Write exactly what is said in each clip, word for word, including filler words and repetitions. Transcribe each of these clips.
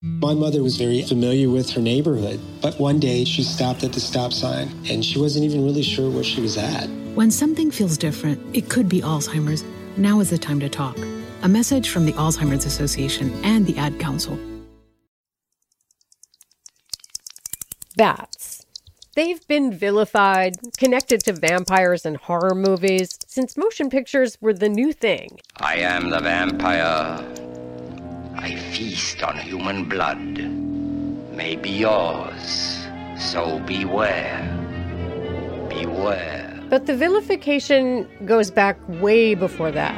My mother was very familiar with her neighborhood, but one day she stopped at the stop sign and she wasn't even really sure where she was at. When something feels different, it could be Alzheimer's. Now is the time to talk. A message from the Alzheimer's Association and the Ad Council. Bats. They've been vilified, connected to vampires and horror movies, since motion pictures were the new thing. I am the vampire. I feast on human blood. May be yours. So beware. Beware. But the vilification goes back way before that.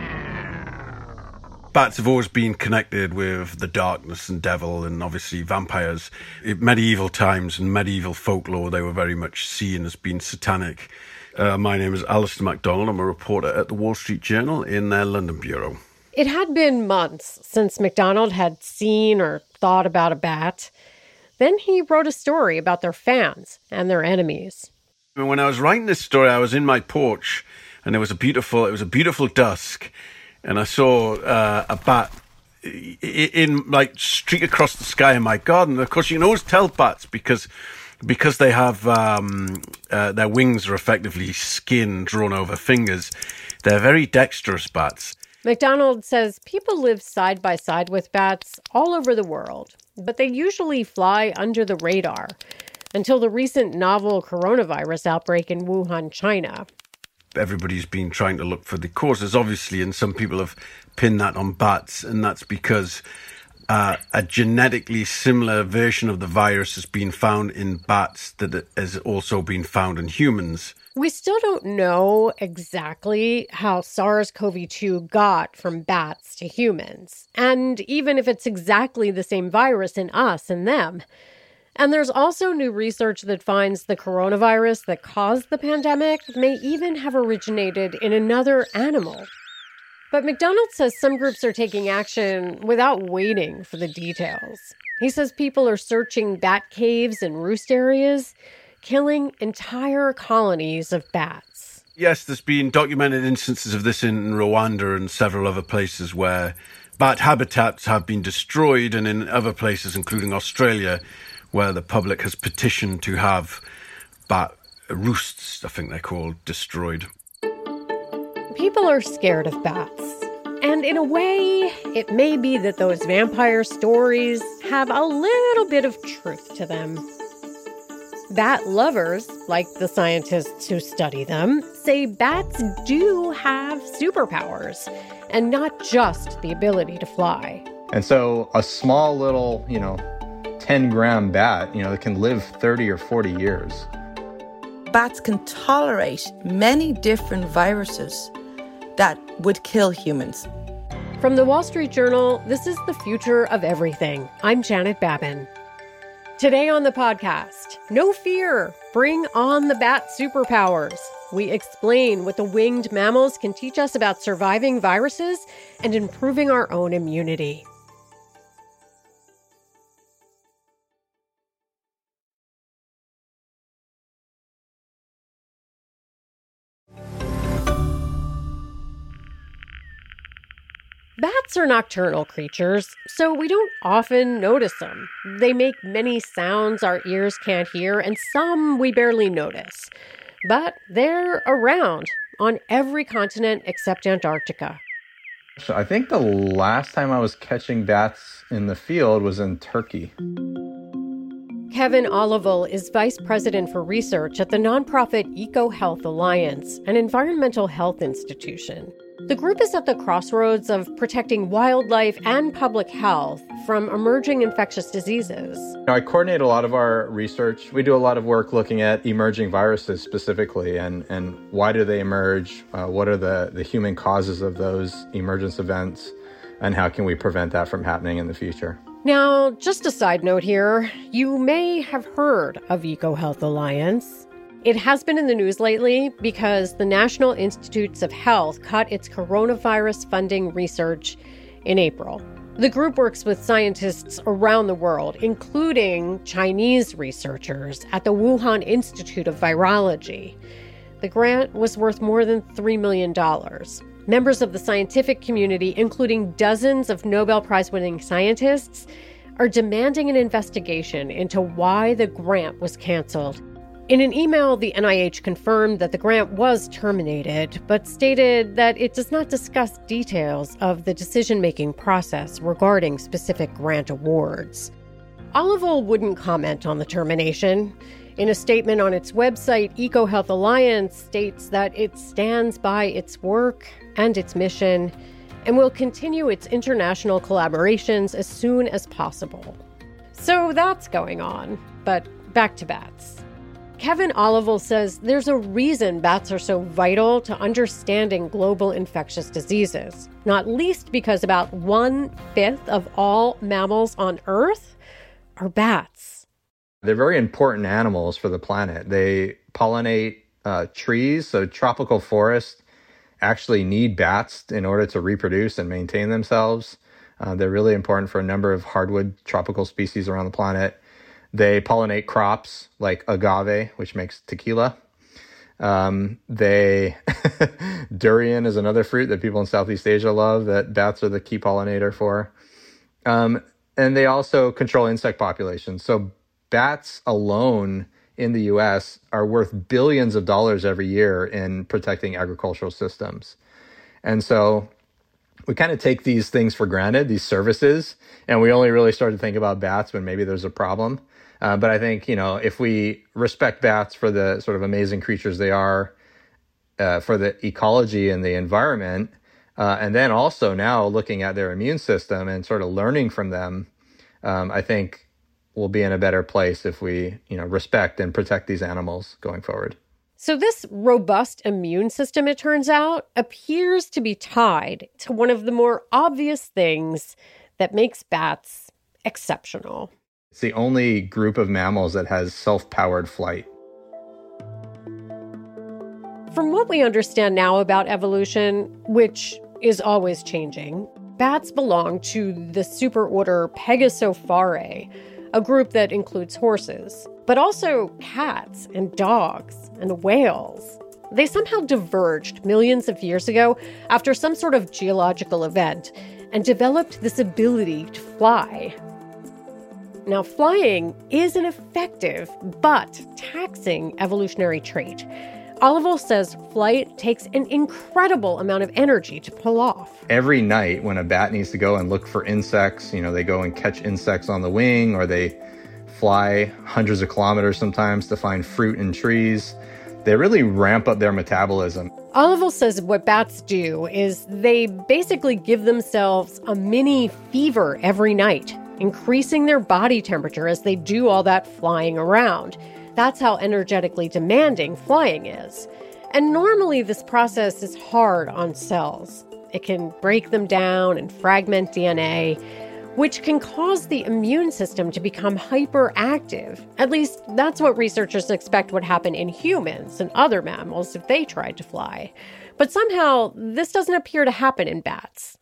Bats have always been connected with the darkness and devil and obviously vampires. In medieval times and medieval folklore, they were very much seen as being satanic. Uh, my name is Alistair MacDonald. I'm a reporter at the Wall Street Journal in their London bureau. It had been months since MacDonald had seen or thought about a bat. Then he wrote a story about their fans and their enemies. When I was writing this story, I was in my porch, and there was a beautiful, it was a beautiful dusk, and I saw uh, a bat in, in like streak across the sky in my garden. And of course, you can always tell bats because because they have um, uh, their wings are effectively skin drawn over fingers. They're very dexterous bats. MacDonald says people live side by side with bats all over the world, but they usually fly under the radar until the recent novel coronavirus outbreak in Wuhan, China. Everybody's been trying to look for the causes, obviously, and some people have pinned that on bats, and that's because uh, a genetically similar version of the virus has been found in bats that has also been found in humans. We still don't know exactly how SARS-C o V two got from bats to humans, and even if it's exactly the same virus in us and them. And there's also new research that finds the coronavirus that caused the pandemic may even have originated in another animal. But MacDonald says some groups are taking action without waiting for the details. He says people are searching bat caves and roost areas, killing entire colonies of bats. Yes, there's been documented instances of this in Rwanda and several other places where bat habitats have been destroyed, and in other places, including Australia, where the public has petitioned to have bat roosts, I think they're called, destroyed. People are scared of bats. And in a way, it may be that those vampire stories have a little bit of truth to them. Bat lovers, like the scientists who study them, say bats do have superpowers, and not just the ability to fly. And so a small little, you know, ten gram bat, you know, that can live thirty or forty years. Bats can tolerate many different viruses that would kill humans. From the Wall Street Journal, this is The Future of Everything. I'm Janet Babin. Today on the podcast, no fear, bring on the bat superpowers. We explain what the winged mammals can teach us about surviving viruses and improving our own immunity. Bats are nocturnal creatures, so we don't often notice them. They make many sounds our ears can't hear, and some we barely notice. But they're around on every continent except Antarctica. So I think the last time I was catching bats in the field was in Turkey. Kevin Olival is vice president for research at the nonprofit EcoHealth Alliance, an environmental health institution. The group is at the crossroads of protecting wildlife and public health from emerging infectious diseases. I coordinate a lot of our research. We do a lot of work looking at emerging viruses specifically, and, and why do they emerge? Uh, what are the, the human causes of those emergence events? And how can we prevent that from happening in the future? Now, just a side note here, you may have heard of EcoHealth Alliance. It has been in the news lately because the National Institutes of Health cut its coronavirus funding research in April. The group works with scientists around the world, including Chinese researchers at the Wuhan Institute of Virology. The grant was worth more than three million dollars. Members of the scientific community, including dozens of Nobel Prize-winning scientists, are demanding an investigation into why the grant was canceled. In an email, the N I H confirmed that the grant was terminated, but stated that it does not discuss details of the decision-making process regarding specific grant awards. Olivol wouldn't comment on the termination. In a statement on its website, EcoHealth Alliance states that it stands by its work and its mission and will continue its international collaborations as soon as possible. So that's going on, but back to bats. Kevin Olivol says there's a reason bats are so vital to understanding global infectious diseases, not least because about one-fifth of all mammals on Earth are bats. They're very important animals for the planet. They pollinate uh, trees, so tropical forests actually need bats in order to reproduce and maintain themselves. Uh, they're really important for a number of hardwood tropical species around the planet. They pollinate crops like agave, which makes tequila. Um, they durian is another fruit that people in Southeast Asia love that bats are the key pollinator for. Um, and they also control insect populations. So bats alone in the U S are worth billions of dollars every year in protecting agricultural systems. And so we kind of take these things for granted, these services, and we only really start to think about bats when maybe there's a problem. Uh, but I think, you know, if we respect bats for the sort of amazing creatures they are, uh, for the ecology and the environment, uh, and then also now looking at their immune system and sort of learning from them, um, I think we'll be in a better place if we, you know, respect and protect these animals going forward. So this robust immune system, it turns out, appears to be tied to one of the more obvious things that makes bats exceptional. It's the only group of mammals that has self-powered flight. From what we understand now about evolution, which is always changing, bats belong to the superorder Pegasopharae, a group that includes horses, but also cats and dogs and whales. They somehow diverged millions of years ago after some sort of geological event and developed this ability to fly. Now, flying is an effective but taxing evolutionary trait. Olivol says flight takes an incredible amount of energy to pull off. Every night when a bat needs to go and look for insects, you know, they go and catch insects on the wing, or they fly hundreds of kilometers sometimes to find fruit in trees. They really ramp up their metabolism. Olivol says what bats do is they basically give themselves a mini fever every night, increasing their body temperature as they do all that flying around. That's how energetically demanding flying is. And normally this process is hard on cells. It can break them down and fragment D N A, which can cause the immune system to become hyperactive. At least that's what researchers expect would happen in humans and other mammals if they tried to fly. But somehow this doesn't appear to happen in bats.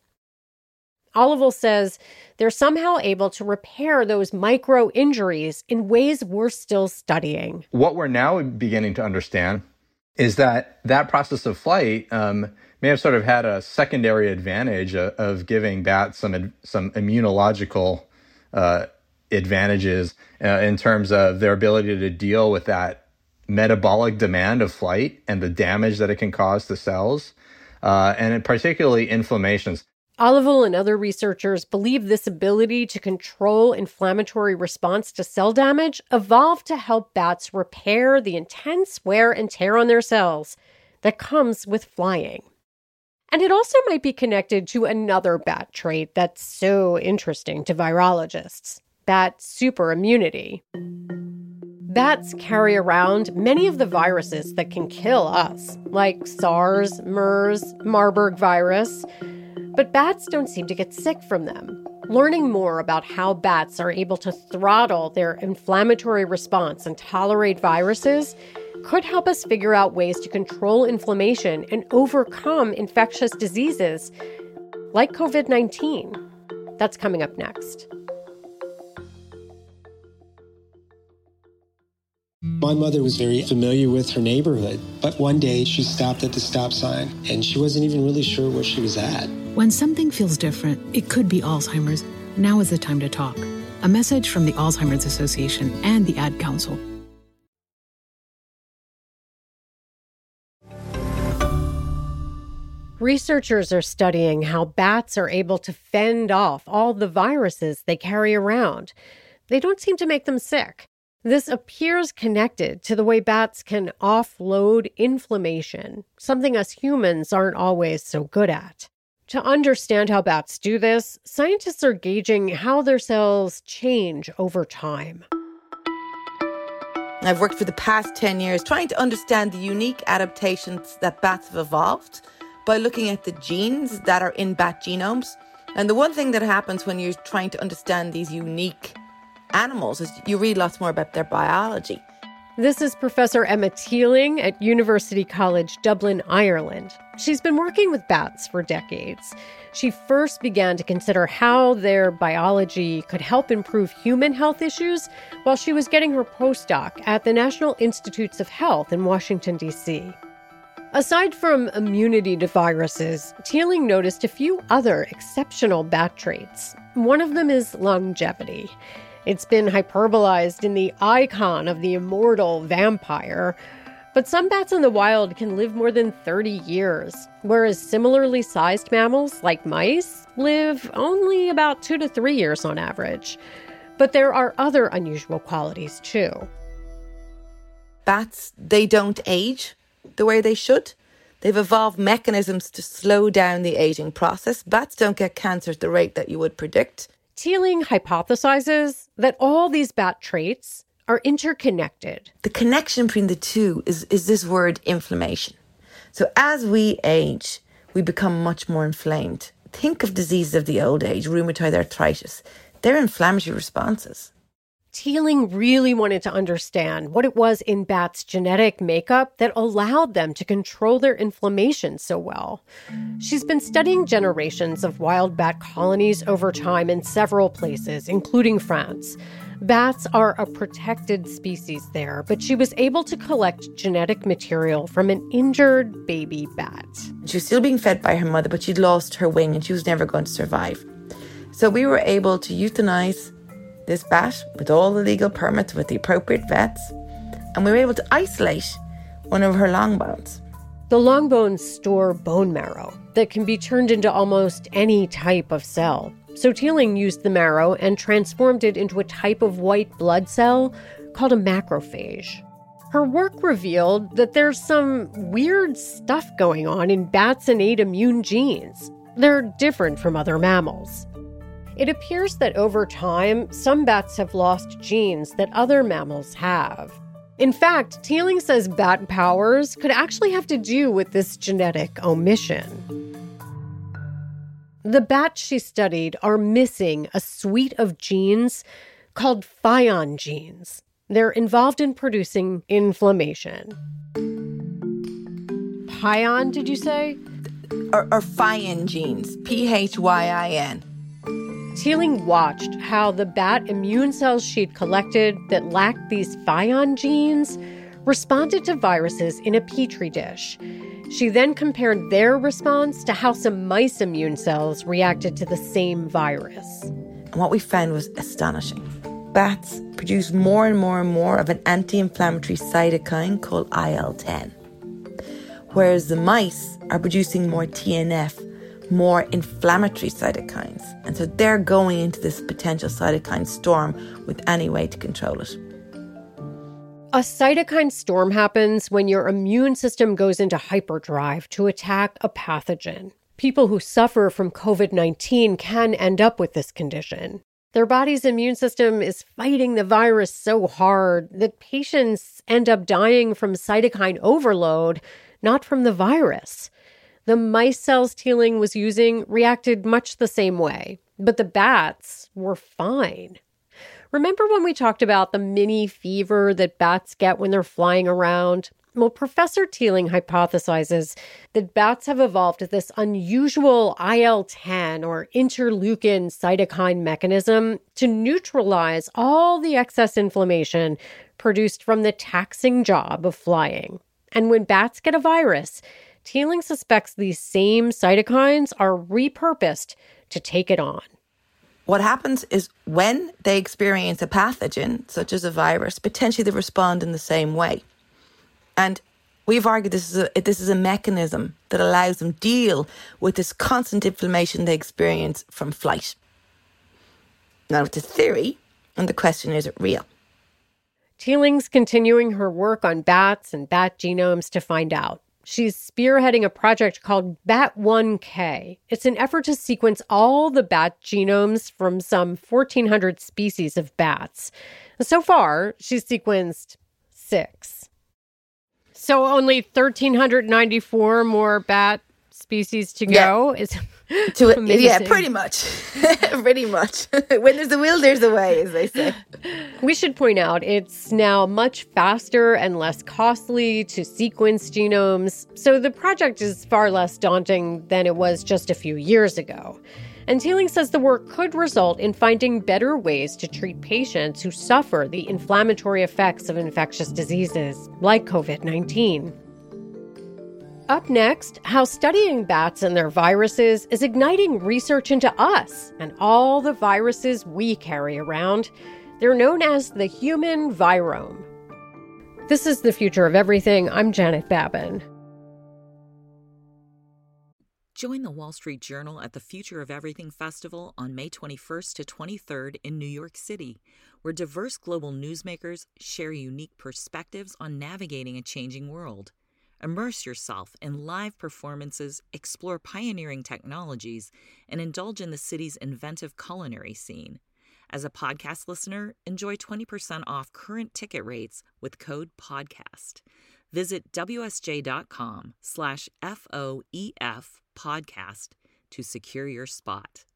Olivol says they're somehow able to repair those micro injuries in ways we're still studying. What we're now beginning to understand is that that process of flight um, may have sort of had a secondary advantage of, of giving bats some some immunological uh, advantages uh, in terms of their ability to deal with that metabolic demand of flight and the damage that it can cause to cells, uh, and particularly inflammations. Olivol and other researchers believe this ability to control inflammatory response to cell damage evolved to help bats repair the intense wear and tear on their cells that comes with flying. And it also might be connected to another bat trait that's so interesting to virologists: bat superimmunity. Bats carry around many of the viruses that can kill us, like SARS, MERS, Marburg virus. But bats don't seem to get sick from them. Learning more about how bats are able to throttle their inflammatory response and tolerate viruses could help us figure out ways to control inflammation and overcome infectious diseases like covid nineteen. That's coming up next. My mother was very familiar with her neighborhood, but one day she stopped at the stop sign and she wasn't even really sure where she was at. When something feels different, it could be Alzheimer's. Now is the time to talk. A message from the Alzheimer's Association and the Ad Council. Researchers are studying how bats are able to fend off all the viruses they carry around. They don't seem to make them sick. This appears connected to the way bats can offload inflammation, something us humans aren't always so good at. To understand how bats do this, scientists are gauging how their cells change over time. I've worked for the past ten years trying to understand the unique adaptations that bats have evolved by looking at the genes that are in bat genomes. And the one thing that happens when you're trying to understand these unique animals is you read lots more about their biology. This is Professor Emma Teeling at University College Dublin, Ireland. She's been working with bats for decades. She first began to consider how their biology could help improve human health issues while she was getting her postdoc at the National Institutes of Health in Washington, D C. Aside from immunity to viruses, Teeling noticed a few other exceptional bat traits. One of them is longevity. It's been hyperbolized in the icon of the immortal vampire, but some bats in the wild can live more than thirty years, whereas similarly sized mammals, like mice, live only about two to three years on average. But there are other unusual qualities, too. Bats, they don't age the way they should. They've evolved mechanisms to slow down the aging process. Bats don't get cancer at the rate that you would predict. Teeling hypothesizes that all these bat traits are interconnected. The connection between the two is, is this word inflammation. So as we age, we become much more inflamed. Think of diseases of the old age, rheumatoid arthritis. They're inflammatory responses. Teeling really wanted to understand what it was in bats' genetic makeup that allowed them to control their inflammation so well. She's been studying generations of wild bat colonies over time in several places, including France. Bats are a protected species there, but she was able to collect genetic material from an injured baby bat. She was still being fed by her mother, but she'd lost her wing and she was never going to survive. So we were able to euthanize this bat with all the legal permits with the appropriate vets, and we were able to isolate one of her long bones. The long bones store bone marrow that can be turned into almost any type of cell. So Teeling used the marrow and transformed it into a type of white blood cell called a macrophage. Her work revealed that there's some weird stuff going on in bats' innate immune genes. They're different from other mammals. It appears that over time, some bats have lost genes that other mammals have. In fact, Teeling says bat powers could actually have to do with this genetic omission. The bats she studied are missing a suite of genes called Phion genes. They're involved in producing inflammation. Phion, did you say? Or, or Phion genes, P H Y I N. Teeling watched how the bat immune cells she'd collected that lacked these Phion genes responded to viruses in a petri dish. She then compared their response to how some mice immune cells reacted to the same virus. And what we found was astonishing. Bats produce more and more and more of an anti-inflammatory cytokine called I L ten, whereas the mice are producing more T N F, more inflammatory cytokines. And so they're going into this potential cytokine storm with any way to control it. A cytokine storm happens when your immune system goes into hyperdrive to attack a pathogen. People who suffer from covid nineteen can end up with this condition. Their body's immune system is fighting the virus so hard that patients end up dying from cytokine overload, not from the virus. The mice cells Teeling was using reacted much the same way, but the bats were fine. Remember when we talked about the mini fever that bats get when they're flying around? Well, Professor Teeling hypothesizes that bats have evolved this unusual I L ten or interleukin cytokine mechanism to neutralize all the excess inflammation produced from the taxing job of flying. And when bats get a virus, Teeling suspects these same cytokines are repurposed to take it on. what happens is when they experience a pathogen, such as a virus, potentially they respond in the same way. And we've argued this is a, this is a mechanism that allows them to deal with this constant inflammation they experience from flight. Now, it's a theory, and the question is, is it real? Teeling's continuing her work on bats and bat genomes to find out. She's spearheading a project called Bat one K. It's an effort to sequence all the bat genomes from some fourteen hundred species of bats. So far, she's sequenced six. So only one thousand three hundred ninety-four more bat species to go? Yeah. Is to it, yeah, pretty much. pretty much. When there's a will, there's a way, as they say. We should point out it's now much faster and less costly to sequence genomes, so the project is far less daunting than it was just a few years ago. And Teeling says the work could result in finding better ways to treat patients who suffer the inflammatory effects of infectious diseases, like covid nineteen. Up next, how studying bats and their viruses is igniting research into us and all the viruses we carry around. They're known as the human virome. This is The Future of Everything. I'm Janet Babin. Join the Wall Street Journal at the Future of Everything Festival on May twenty-first to twenty-third in New York City, where diverse global newsmakers share unique perspectives on navigating a changing world. Immerse yourself in live performances, explore pioneering technologies, and indulge in the city's inventive culinary scene. As a podcast listener, enjoy twenty percent off current ticket rates with code PODCAST. Visit wsj.com slash F-O-E-F podcast to secure your spot.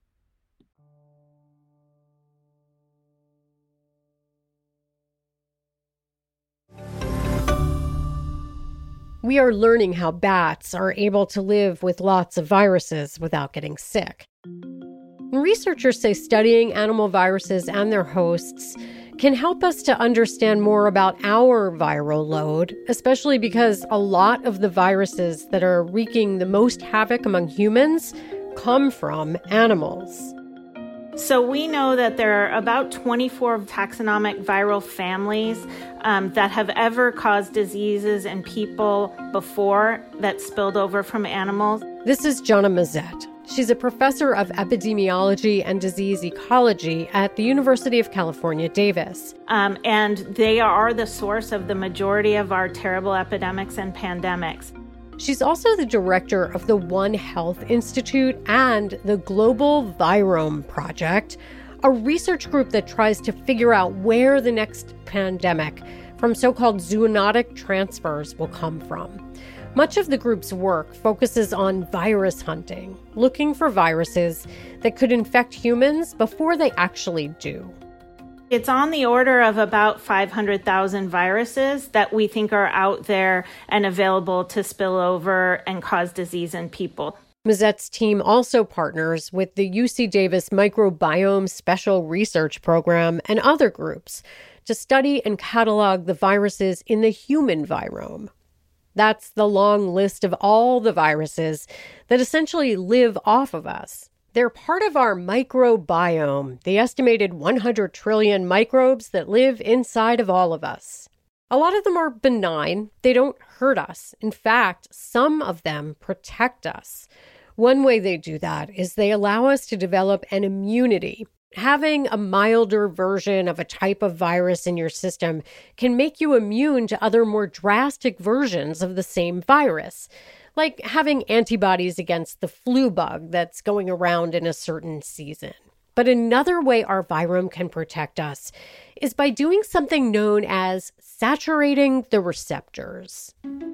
We are learning how bats are able to live with lots of viruses without getting sick. Researchers say studying animal viruses and their hosts can help us to understand more about our viral load, especially because a lot of the viruses that are wreaking the most havoc among humans come from animals. So we know that there are about twenty-four taxonomic viral families um, that have ever caused diseases in people before that spilled over from animals. This is Jonna Mazet. She's a professor of epidemiology and disease ecology at the University of California, Davis. Um, and they are the source of the majority of our terrible epidemics and pandemics. She's also the director of the One Health Institute and the Global Virome Project, a research group that tries to figure out where the next pandemic from so-called zoonotic transfers will come from. Much of the group's work focuses on virus hunting, looking for viruses that could infect humans before they actually do. It's on the order of about five hundred thousand viruses that we think are out there and available to spill over and cause disease in people. Mazet's team also partners with the U C Davis Microbiome Special Research Program and other groups to study and catalog the viruses in the human virome. That's the long list of all the viruses that essentially live off of us. They're part of our microbiome, the estimated one hundred trillion microbes that live inside of all of us. A lot of them are benign. They don't hurt us. In fact, some of them protect us. One way they do that is they allow us to develop an immunity. Having a milder version of a type of virus in your system can make you immune to other more drastic versions of the same virus, like having antibodies against the flu bug that's going around in a certain season. But another way our virome can protect us is by doing something known as saturating the receptors.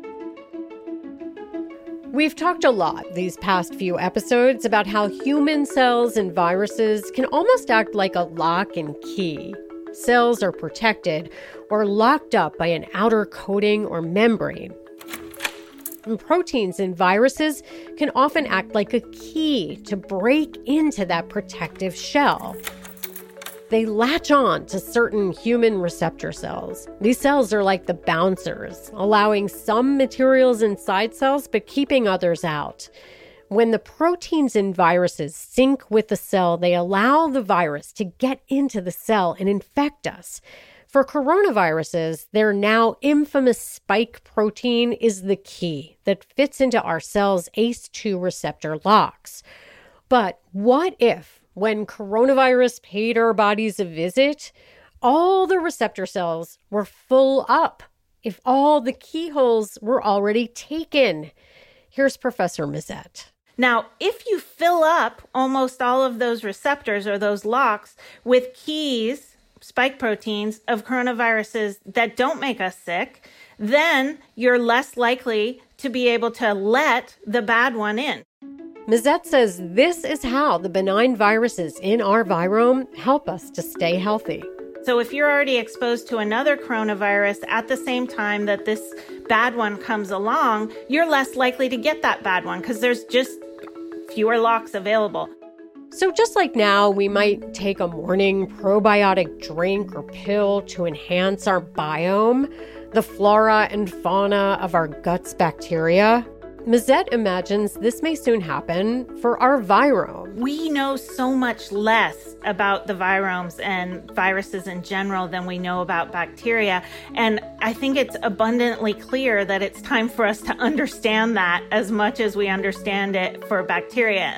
We've talked a lot these past few episodes about how human cells and viruses can almost act like a lock and key. Cells are protected or locked up by an outer coating or membrane. And proteins in viruses can often act like a key to break into that protective shell. They latch on to certain human receptor cells. These cells are like the bouncers, allowing some materials inside cells but keeping others out. When the proteins in viruses sync with the cell, they allow the virus to get into the cell and infect us. For coronaviruses, their now infamous spike protein is the key that fits into our cells' A C E two receptor locks. But what if, when coronavirus paid our bodies a visit, all the receptor cells were full up? If all the keyholes were already taken? Here's Professor Mazet. Now, if you fill up almost all of those receptors or those locks with keys, spike proteins of coronaviruses that don't make us sick, then you're less likely to be able to let the bad one in. Mazet says this is how the benign viruses in our virome help us to stay healthy. So if you're already exposed to another coronavirus at the same time that this bad one comes along, you're less likely to get that bad one because there's just fewer locks available. So just like now, we might take a morning probiotic drink or pill to enhance our biome, the flora and fauna of our gut's bacteria, Mazet imagines this may soon happen for our virome. We know so much less about the viromes and viruses in general than we know about bacteria. And I think it's abundantly clear that it's time for us to understand that as much as we understand it for bacteria.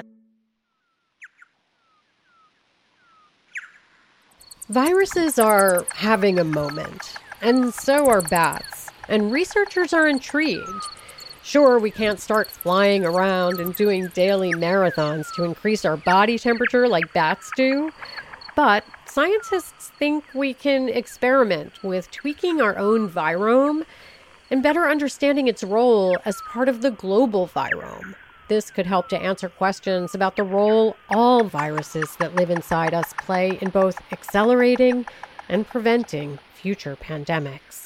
Viruses are having a moment, and so are bats. And researchers are intrigued. Sure, we can't start flying around and doing daily marathons to increase our body temperature like bats do, but scientists think we can experiment with tweaking our own virome and better understanding its role as part of the global virome. This could help to answer questions about the role all viruses that live inside us play in both accelerating and preventing future pandemics.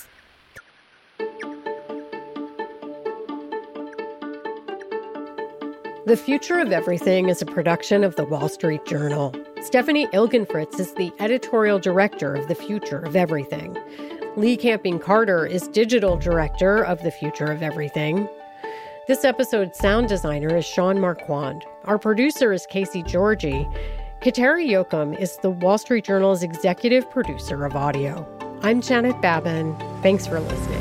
The Future of Everything is a production of The Wall Street Journal. Stephanie Ilgenfritz is the editorial director of The Future of Everything. Lee Camping-Carter is digital director of The Future of Everything. This episode's sound designer is Sean Marquand. Our producer is Casey Georgie. Kateri Jochum is The Wall Street Journal's executive producer of audio. I'm Janet Babin. Thanks for listening.